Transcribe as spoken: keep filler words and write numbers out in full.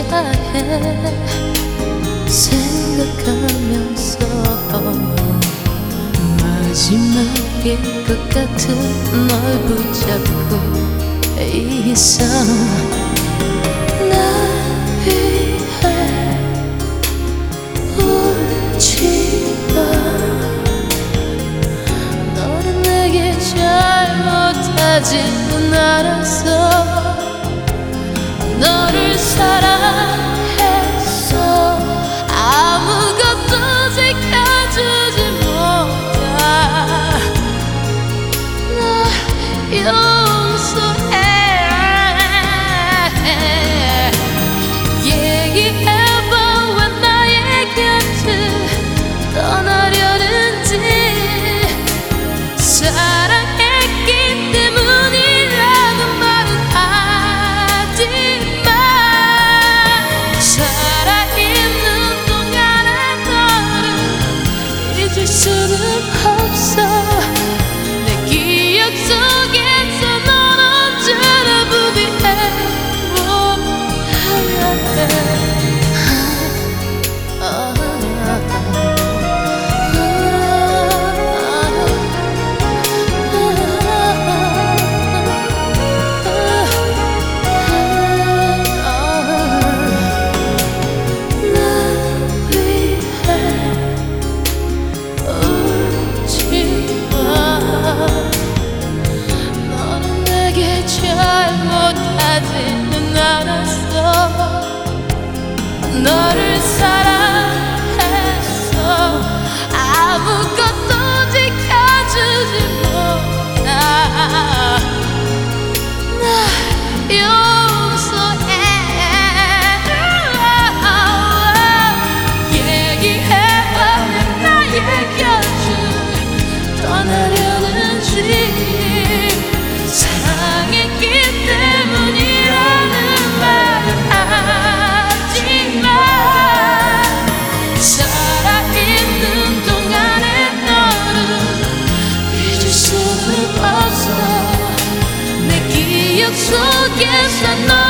해 생각하면서 마지막일 것 같은 널 붙잡고 있어. 날 위해 울지 마. 너는 내게 잘못하지는 않았어. 너를 사랑했어. 아무것도 지켜주지 못해. 날 용서해. 얘기해봐 왜 나의 곁을 떠나려는지. 사랑했기 때문이라는 말은 하지마. 살아있는 동안에 너를 잊을 수는 없어. 내 기억 속에서 넌 언제나 부디 행복하야 해. 잘못하지는 않았어. 너를 사랑했어. 아무것도 지켜주지 못해. 날 용서해. 얘기해봐 왜 나의 곁을 떠나려는지. 사랑했기 때문이라는 말은 하지마. 살아있는 동안에 너를 잊을 수는 없어. 내 기억 속에서 너